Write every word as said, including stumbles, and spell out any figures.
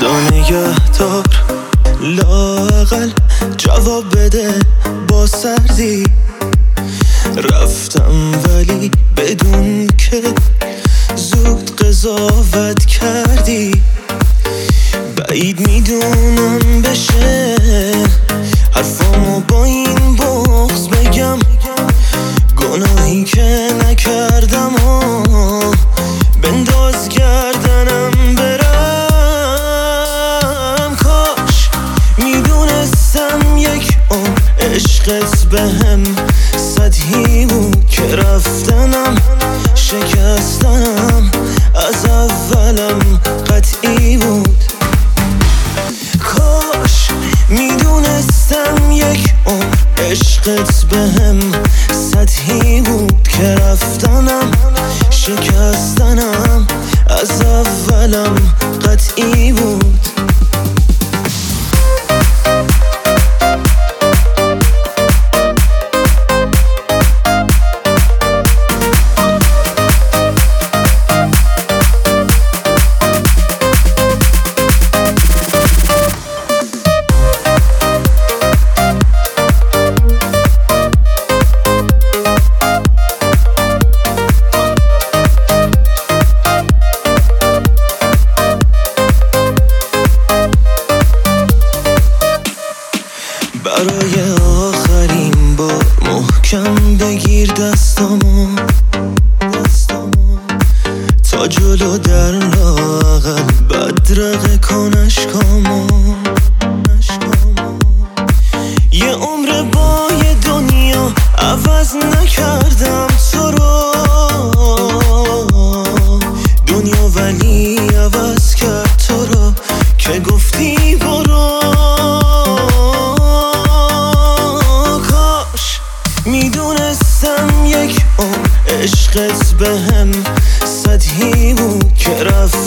خدا نگهدار، لااقل جواب بده با سردی. رفتم ولی بدون که زود قضاوت کردی. بعید میدونم بشه حرفامو با این بغض بگم، گناهی که نکردم و بنداز گردنم برم. کاش میدونستم یک عمر عشقت بهم سطحی بود که رفتنم شکستنم از اولم قطعی بود. کاش میدونستم یک عمر عشقت بهم سطحی بود که رفتنم شکستنم از اولم قطعی بود. برای آخرین بار محکم بگیر دستامو تا جلو در لااقل بدرقه کن اشکامو. یه عمر با یه دنیا عوض نکردم تو رو، دنیا ولی عوض کرد تو رو که گفتی برو. میدونستم یک عمر عشقت بهم سطحی بود که رفت